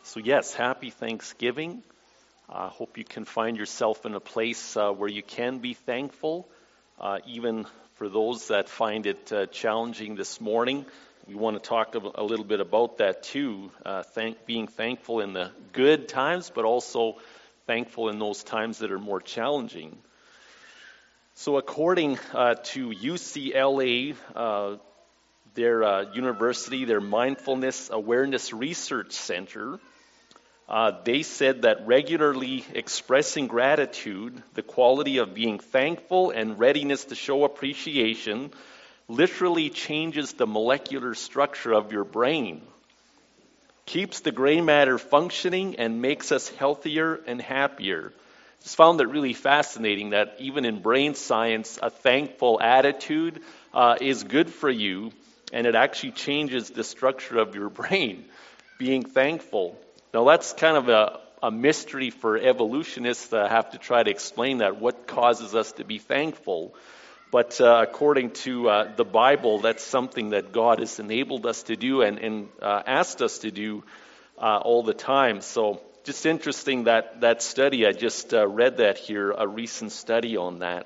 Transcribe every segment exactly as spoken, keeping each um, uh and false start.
So yes, happy Thanksgiving. I uh, hope you can find yourself in a place uh, where you can be thankful, uh, even for those that find it uh, challenging this morning. We want to talk a, a little bit about that too, uh, thank, being thankful in the good times, but also thankful in those times that are more challenging. So according uh, to U C L A, uh, their uh, university, their Mindfulness Awareness Research Center, Uh, they said that regularly expressing gratitude, the quality of being thankful and readiness to show appreciation, literally changes the molecular structure of your brain, keeps the gray matter functioning, and makes us healthier and happier. Just found that really fascinating that even in brain science, a thankful attitude uh, is good for you, and it actually changes the structure of your brain, being thankful. Now, that's kind of a, a mystery for evolutionists that have to try to explain that, what causes us to be thankful. But uh, according to uh, the Bible, that's something that God has enabled us to do and, and uh, asked us to do uh, all the time. So just interesting that, that study. I just uh, read that here, a recent study on that.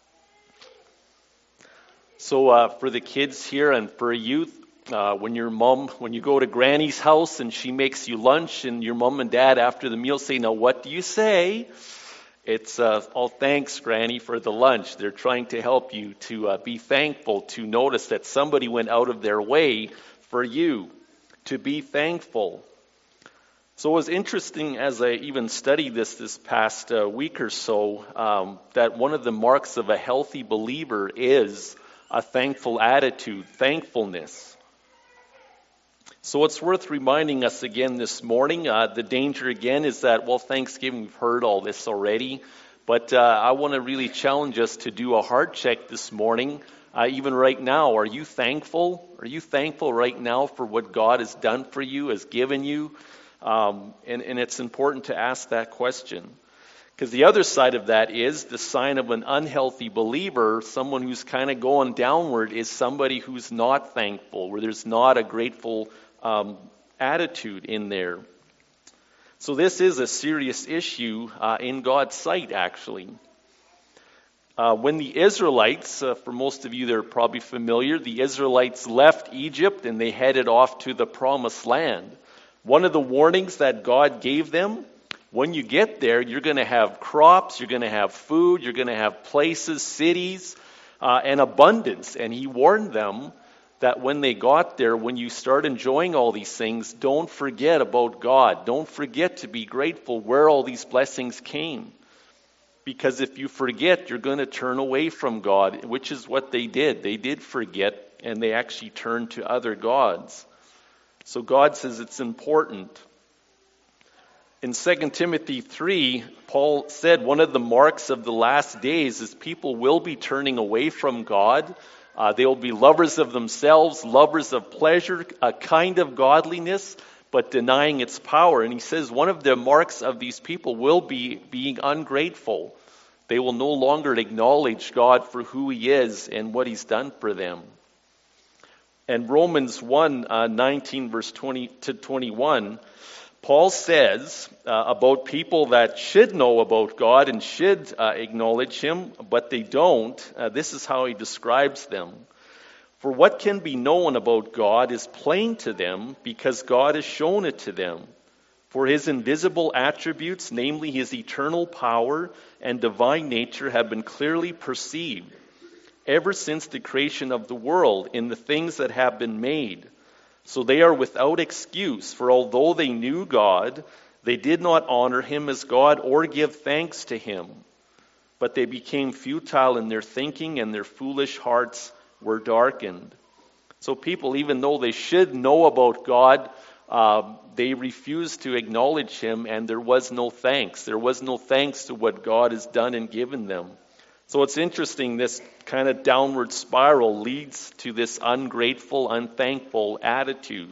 So uh, for the kids here and for youth, Uh, when your mom, when you go to Granny's house and she makes you lunch and your mom and dad after the meal say, "Now what do you say?" It's, uh, "Oh, thanks, Granny, for the lunch." They're trying to help you to uh, be thankful, to notice that somebody went out of their way for you, to be thankful. So it was interesting as I even studied this this past uh, week or so, um, that one of the marks of a healthy believer is a thankful attitude, thankfulness. So it's worth reminding us again this morning. Uh, the danger again is that, well, Thanksgiving, we've heard all this already. But uh, I want to really challenge us to do a heart check this morning. Uh, even right now, are you thankful? Are you thankful right now for what God has done for you, has given you? Um, and, and it's important to ask that question. Because the other side of that is the sign of an unhealthy believer, someone who's kind of going downward, is somebody who's not thankful, where there's not a grateful Um, attitude in there. So this is a serious issue uh, in God's sight, actually. Uh, when the Israelites, uh, for most of you they're probably familiar, the Israelites left Egypt and they headed off to the Promised Land. One of the warnings that God gave them, when you get there, you're going to have crops, you're going to have food, you're going to have places, cities, uh, and abundance. And he warned them that when they got there, when you start enjoying all these things, don't forget about God. Don't forget to be grateful where all these blessings came. Because if you forget, you're going to turn away from God, which is what they did. They did forget, and they actually turned to other gods. So God says it's important. In Second Timothy three, Paul said one of the marks of the last days is people will be turning away from God. Uh, they will be lovers of themselves, lovers of pleasure, a kind of godliness, but denying its power. And he says one of the marks of these people will be being ungrateful. They will no longer acknowledge God for who he is and what he's done for them. And Romans one, uh, nineteen, verse twenty to twenty-one, Paul says uh, about people that should know about God and should uh, acknowledge him, but they don't. Uh, this is how he describes them. For what can be known about God is plain to them because God has shown it to them. For his invisible attributes, namely his eternal power and divine nature, have been clearly perceived ever since the creation of the world in the things that have been made. So they are without excuse, for although they knew God, they did not honor him as God or give thanks to him. But they became futile in their thinking, and their foolish hearts were darkened. So people, even though they should know about God, uh, they refused to acknowledge him, and there was no thanks. There was no thanks to what God has done and given them. So it's interesting, this kind of downward spiral leads to this ungrateful, unthankful attitude.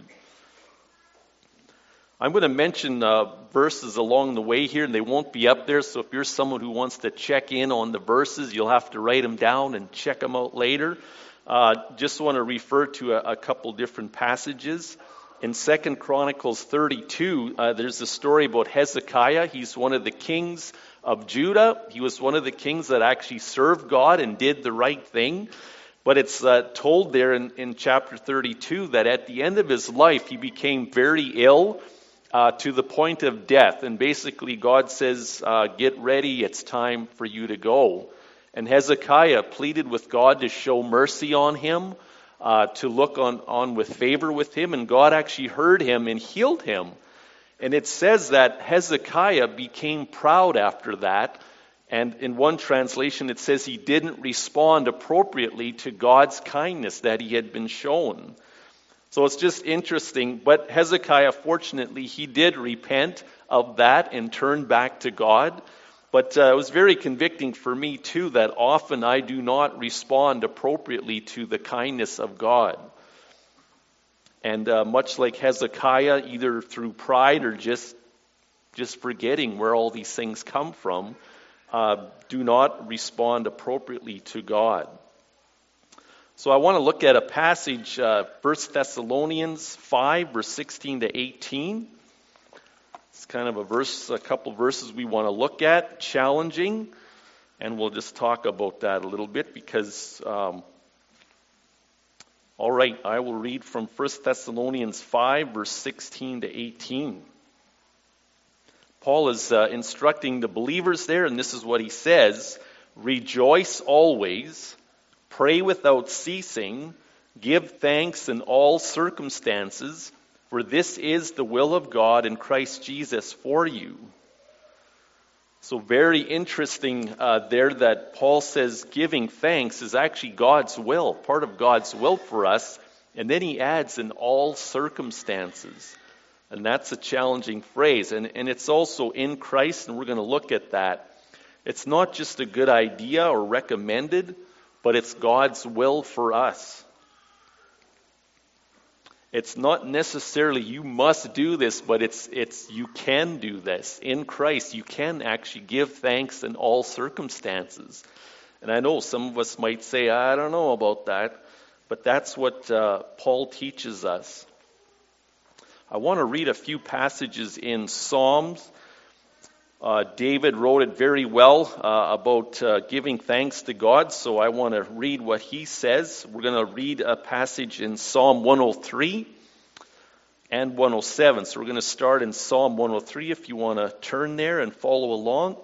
I'm going to mention uh, verses along the way here, and they won't be up there, so if you're someone who wants to check in on the verses, you'll have to write them down and check them out later. Uh, just want to refer to a, a couple different passages. In Second Chronicles thirty-two, uh, there's a story about Hezekiah. He's one of the kings of Judah. He was one of the kings that actually served God and did the right thing. But it's uh, told there in, in chapter thirty-two that at the end of his life, he became very ill uh, to the point of death. And basically, God says, uh, get ready, it's time for you to go. And Hezekiah pleaded with God to show mercy on him, uh, to look on, on with favor with him. And God actually heard him and healed him. And it says that Hezekiah became proud after that. And in one translation, it says he didn't respond appropriately to God's kindness that he had been shown. So it's just interesting. But Hezekiah, fortunately, he did repent of that and turn back to God. But uh, it was very convicting for me, too, that often I do not respond appropriately to the kindness of God. And uh, much like Hezekiah, either through pride or just, just forgetting where all these things come from, Uh, do not respond appropriately to God. So I want to look at a passage, uh, First Thessalonians five, verse sixteen to eighteen. It's kind of a verse, a couple verses we want to look at, challenging, and we'll just talk about that a little bit because, um, all right, I will read from First Thessalonians five, verse sixteen to eighteen. Paul is uh, instructing the believers there, and this is what he says: rejoice always, pray without ceasing, give thanks in all circumstances, for this is the will of God in Christ Jesus for you. So very interesting uh, there that Paul says giving thanks is actually God's will, part of God's will for us, and then he adds in all circumstances. And that's a challenging phrase. And, and it's also in Christ, and we're going to look at that. It's not just a good idea or recommended, but it's God's will for us. It's not necessarily you must do this, but it's it's you can do this. In Christ, you can actually give thanks in all circumstances. And I know some of us might say, I don't know about that, but that's what uh, Paul teaches us. I want to read a few passages in Psalms. Uh, David wrote it very well uh, about uh, giving thanks to God, so I want to read what he says. We're going to read a passage in Psalm one oh three and one oh seven. So we're going to start in Psalm one oh three if you want to turn there and follow along.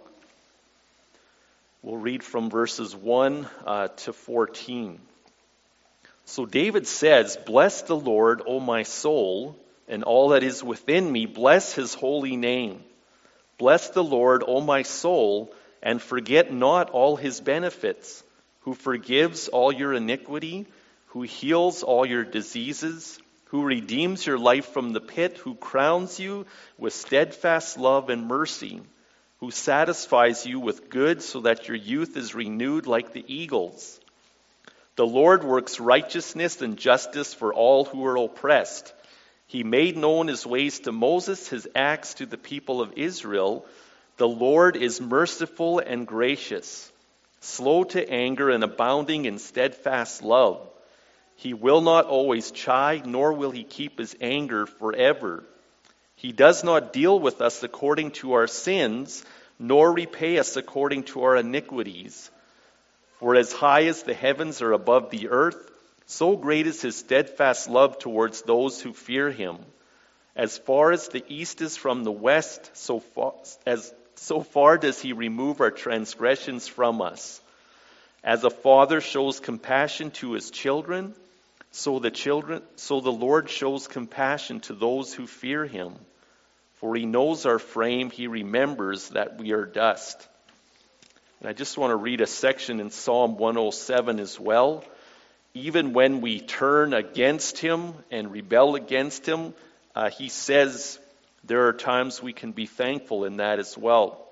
We'll read from verses one uh, to fourteen. So David says, "Bless the Lord, O my soul, and all that is within me, bless his holy name. Bless the Lord, O my soul, and forget not all his benefits, who forgives all your iniquity, who heals all your diseases, who redeems your life from the pit, who crowns you with steadfast love and mercy, who satisfies you with good so that your youth is renewed like the eagles. The Lord works righteousness and justice for all who are oppressed. He made known his ways to Moses, his acts to the people of Israel. The Lord is merciful and gracious, slow to anger and abounding in steadfast love. He will not always chide, nor will he keep his anger forever. He does not deal with us according to our sins, nor repay us according to our iniquities. For as high as the heavens are above the earth, so great is his steadfast love towards those who fear him. As far as the east is from the west, so far, as, so far does he remove our transgressions from us. As a father shows compassion to his children, so the children, so the Lord shows compassion to those who fear him. For he knows our frame, he remembers that we are dust." And I just want to read a section in Psalm one oh seven as well. Even when we turn against him and rebel against him, uh, he says there are times we can be thankful in that as well.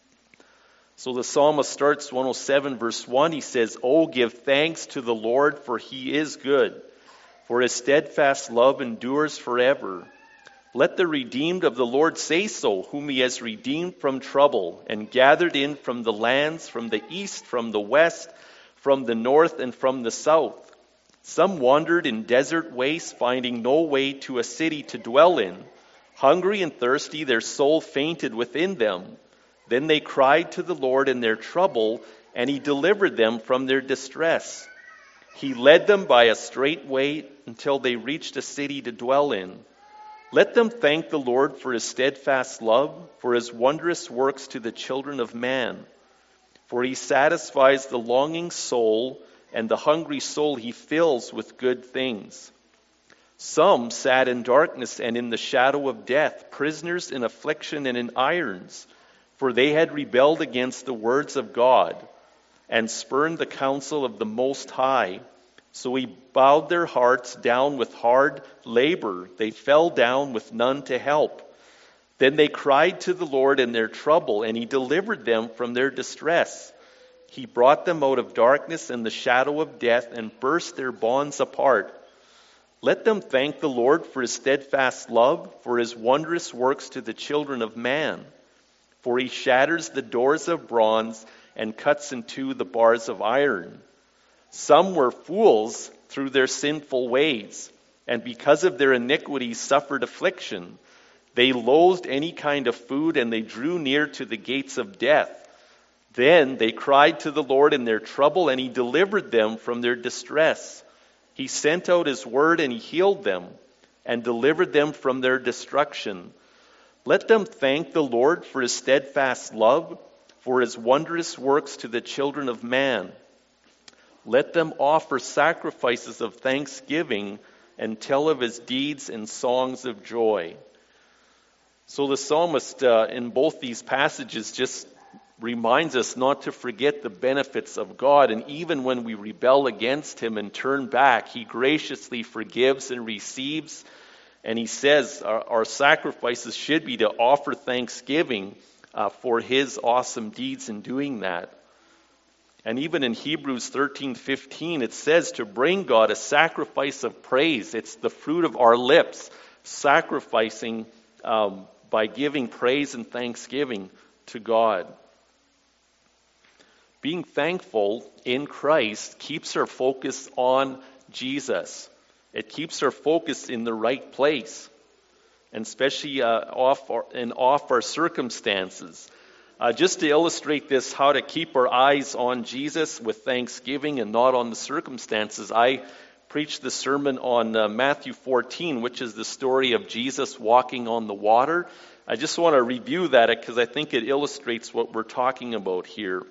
So the psalmist starts one oh seven verse one. He says, "Oh, give thanks to the Lord, for he is good, for his steadfast love endures forever. Let the redeemed of the Lord say so, whom he has redeemed from trouble and gathered in from the lands, from the east, from the west, from the north, and from the south. Some wandered in desert wastes, finding no way to a city to dwell in. Hungry and thirsty, their soul fainted within them. Then they cried to the Lord in their trouble, and he delivered them from their distress. He led them by a straight way until they reached a city to dwell in. Let them thank the Lord for his steadfast love, for his wondrous works to the children of man. For he satisfies the longing soul, and the hungry soul he fills with good things. Some sat in darkness and in the shadow of death, prisoners in affliction and in irons, for they had rebelled against the words of God and spurned the counsel of the Most High. So he bowed their hearts down with hard labor. They fell down with none to help. Then they cried to the Lord in their trouble, and he delivered them from their distress. He brought them out of darkness and the shadow of death and burst their bonds apart. Let them thank the Lord for his steadfast love, for his wondrous works to the children of man. For he shatters the doors of bronze and cuts in two the bars of iron. Some were fools through their sinful ways, and because of their iniquities suffered affliction. They loathed any kind of food, and they drew near to the gates of death. Then they cried to the Lord in their trouble, and he delivered them from their distress. He sent out his word, and he healed them, and delivered them from their destruction. Let them thank the Lord for his steadfast love, for his wondrous works to the children of man. Let them offer sacrifices of thanksgiving and tell of his deeds in songs of joy. So the psalmist uh, in both these passages just reminds us not to forget the benefits of God. And even when we rebel against him and turn back, he graciously forgives and receives. And he says our, our sacrifices should be to offer thanksgiving uh, for his awesome deeds in doing that. And even in Hebrews thirteen fifteen, it says to bring God a sacrifice of praise. It's the fruit of our lips, sacrificing um, by giving praise and thanksgiving to God. Being thankful in Christ keeps our focus on Jesus. It keeps our focus in the right place, and especially uh, off our, and off our circumstances. Uh, just to illustrate this, how to keep our eyes on Jesus with thanksgiving and not on the circumstances, I preached the sermon on uh, Matthew fourteen, which is the story of Jesus walking on the water. I just want to review that because I think it illustrates what we're talking about here.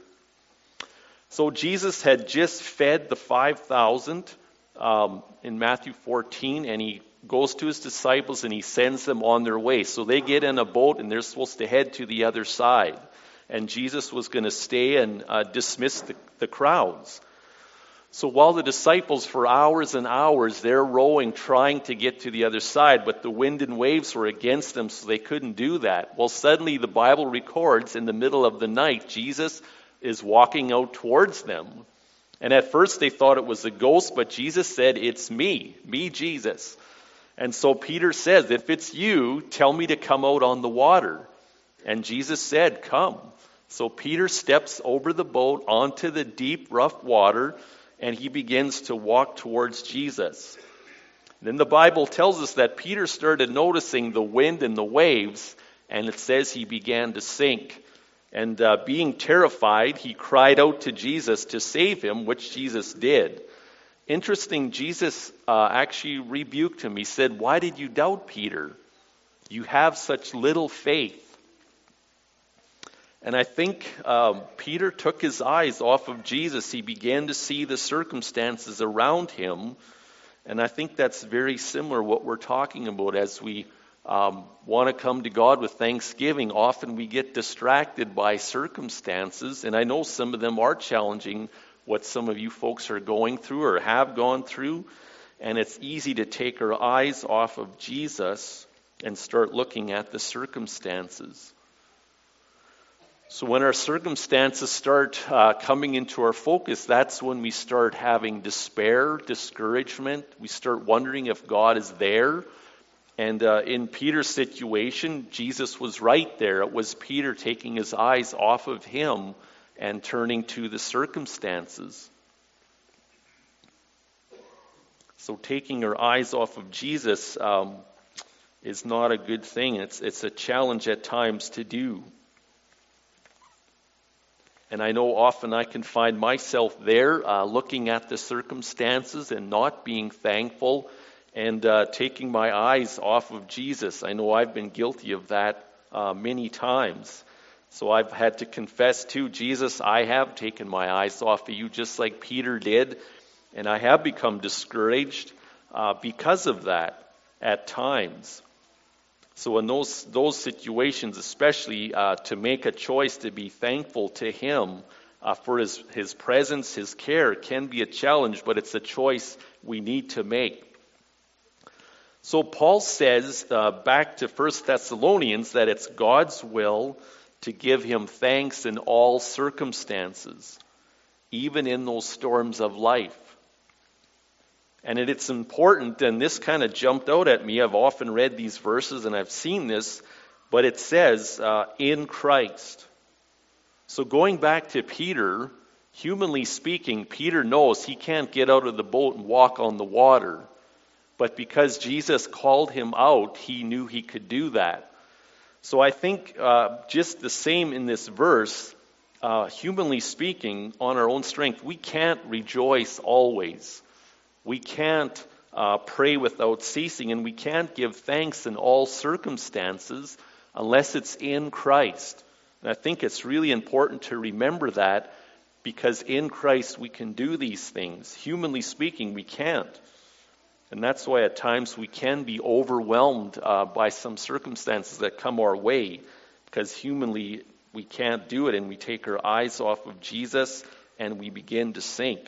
So Jesus had just fed the five thousand um, in Matthew fourteen, and he goes to his disciples and he sends them on their way. So they get in a boat and they're supposed to head to the other side. And Jesus was going to stay and uh, dismiss the, the crowds. So while the disciples for hours and hours, they're rowing, trying to get to the other side, but the wind and waves were against them, so they couldn't do that. Well, suddenly the Bible records in the middle of the night, Jesus is walking out towards them. And at first they thought it was a ghost, but Jesus said, "It's me, me Jesus." And so Peter says, "If it's you, tell me to come out on the water." And Jesus said, "Come." So Peter steps over the boat onto the deep, rough water, and he begins to walk towards Jesus. Then the Bible tells us that Peter started noticing the wind and the waves, and it says he began to sink. And uh, being terrified, he cried out to Jesus to save him, which Jesus did. Interesting, Jesus uh, actually rebuked him. He said, "Why did you doubt, Peter? You have such little faith." And I think um, Peter took his eyes off of Jesus. He began to see the circumstances around him. And I think that's very similar what we're talking about as we um, want to come to God with thanksgiving. Often we get distracted by circumstances. And I know some of them are challenging, what some of you folks are going through or have gone through. And it's easy to take our eyes off of Jesus and start looking at the circumstances. So when our circumstances start uh, coming into our focus, that's when we start having despair, discouragement. We start wondering if God is there. And uh, in Peter's situation, Jesus was right there. It was Peter taking his eyes off of him and turning to the circumstances. So taking our eyes off of Jesus um, is not a good thing. It's, it's a challenge at times to do. And I know often I can find myself there uh, looking at the circumstances and not being thankful and uh, taking my eyes off of Jesus. I know I've been guilty of that uh, many times. So I've had to confess to Jesus, I have taken my eyes off of you just like Peter did. And I have become discouraged uh, because of that at times. So in those those situations, especially uh, to make a choice to be thankful to Him uh, for His, His presence, His care, can be a challenge, but it's a choice we need to make. So Paul says uh, back to First Thessalonians that it's God's will to give Him thanks in all circumstances, even in those storms of life. And it's important, and this kind of jumped out at me. I've often read these verses and I've seen this, but it says, uh, in Christ. So going back to Peter, humanly speaking, Peter knows he can't get out of the boat and walk on the water. But because Jesus called him out, he knew he could do that. So I think uh, just the same in this verse, uh, humanly speaking, on our own strength, we can't rejoice always. We can't uh, pray without ceasing, and we can't give thanks in all circumstances unless it's in Christ. And I think it's really important to remember that, because in Christ we can do these things. Humanly speaking, we can't. And that's why at times we can be overwhelmed uh, by some circumstances that come our way, because humanly we can't do it, and we take our eyes off of Jesus and we begin to sink.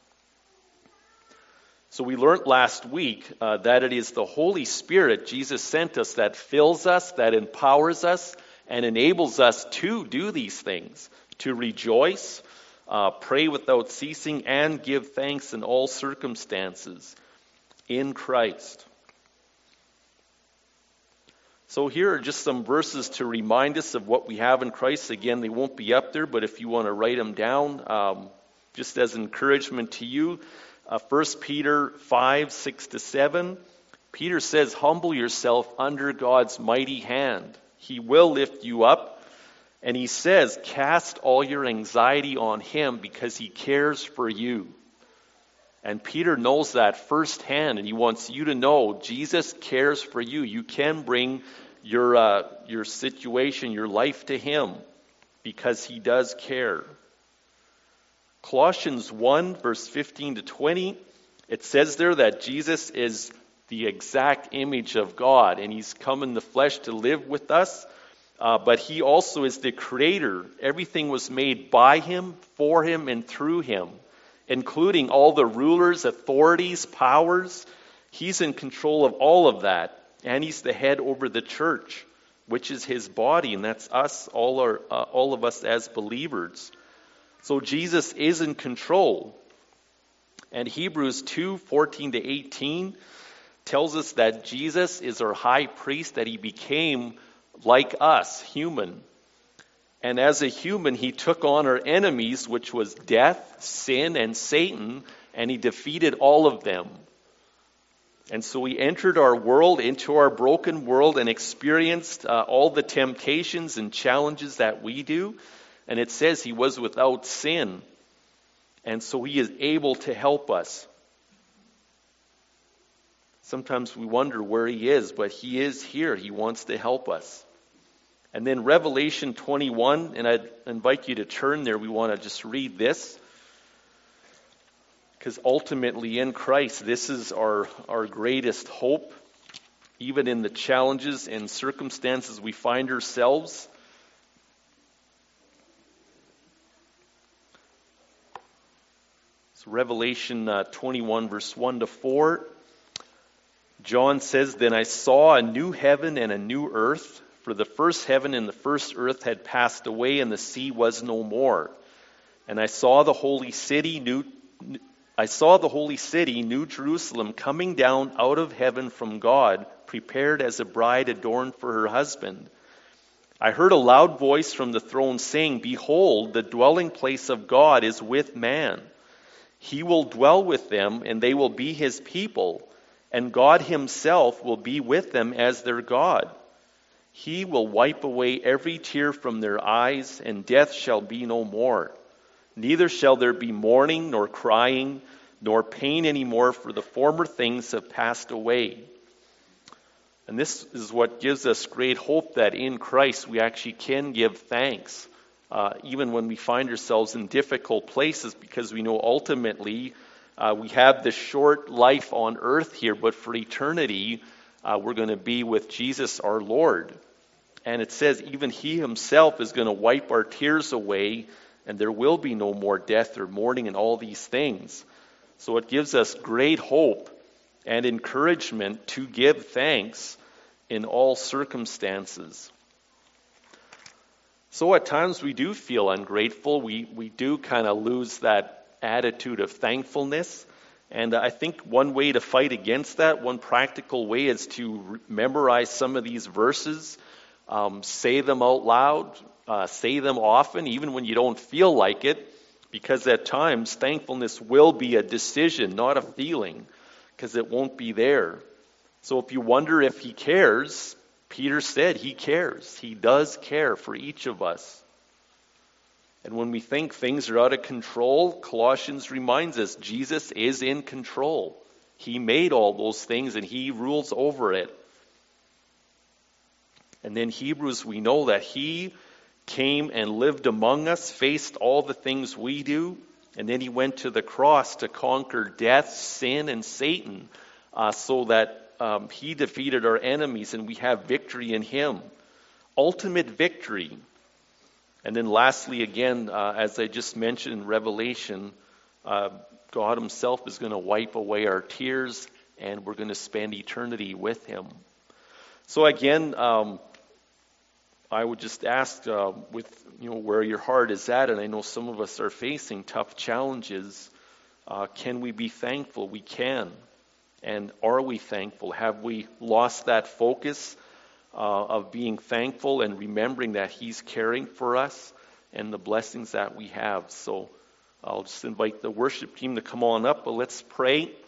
So we learned last week uh, that it is the Holy Spirit Jesus sent us that fills us, that empowers us, and enables us to do these things, to rejoice, uh, pray without ceasing, and give thanks in all circumstances in Christ. So here are just some verses to remind us of what we have in Christ. Again, they won't be up there, but if you want to write them down, um, just as encouragement to you. Uh, First Peter five, six to seven, Peter says, humble yourself under God's mighty hand. He will lift you up. And he says, cast all your anxiety on Him because He cares for you. And Peter knows that firsthand, and he wants you to know Jesus cares for you. You can bring your uh, your situation, your life to Him because He does care. Colossians one, verse fifteen to twenty, it says there that Jesus is the exact image of God, and He's come in the flesh to live with us, uh, but He also is the creator. Everything was made by Him, for Him, and through Him, including all the rulers, authorities, powers. He's in control of all of that, and He's the head over the church, which is His body, and that's us, all, our, uh, all of us as believers. So Jesus is in control. And Hebrews two, fourteen to eighteen tells us that Jesus is our high priest, that He became like us, human. And as a human, He took on our enemies, which was death, sin, and Satan, and He defeated all of them. And so He entered our world, into our broken world, and experienced uh, all the temptations and challenges that we do. And it says He was without sin. And so He is able to help us. Sometimes we wonder where He is, but He is here. He wants to help us. And then Revelation twenty-one, and I'd invite you to turn there. We want to just read this. Because ultimately in Christ, this is our, our greatest hope. Even in the challenges and circumstances we find ourselves. Revelation uh, twenty-one, verse one to four. John says, Then I saw a new heaven and a new earth, for the first heaven and the first earth had passed away, and the sea was no more. And I saw the holy city, new, I saw the holy city, New Jerusalem, coming down out of heaven from God, prepared as a bride adorned for her husband. I heard a loud voice from the throne saying, Behold, the dwelling place of God is with man. He will dwell with them, and they will be his people, and God himself will be with them as their God. He will wipe away every tear from their eyes, and death shall be no more. Neither shall there be mourning, nor crying, nor pain anymore, for the former things have passed away. And this is what gives us great hope that in Christ we actually can give thanks, uh, even when we find ourselves in difficult places, because we know ultimately uh, we have this short life on earth here, but for eternity uh, we're going to be with Jesus our Lord. And it says even he himself is going to wipe our tears away, and there will be no more death or mourning and all these things. So it gives us great hope and encouragement to give thanks in all circumstances. So at times we do feel ungrateful. We, we do kind of lose that attitude of thankfulness. And I think one way to fight against that, one practical way, is to re- memorize some of these verses, um, say them out loud, uh, say them often, even when you don't feel like it, because at times thankfulness will be a decision, not a feeling, because it won't be there. So if you wonder if he cares, Peter said he cares. He does care for each of us. And when we think things are out of control, Colossians reminds us Jesus is in control. He made all those things and he rules over it. And then Hebrews, we know that he came and lived among us, faced all the things we do, and then he went to the cross to conquer death, sin, and Satan, uh, so that um, he defeated our enemies and we have victory in him. Ultimate victory. And then lastly, again, uh, as I just mentioned in Revelation, uh, God himself is going to wipe away our tears, and we're going to spend eternity with him. So again, um, I would just ask uh, with you know where your heart is at, and I know some of us are facing tough challenges. Uh, can we be thankful? We can. And are we thankful? Have we lost that focus uh, of being thankful and remembering that he's caring for us and the blessings that we have? So I'll just invite the worship team to come on up, but let's pray.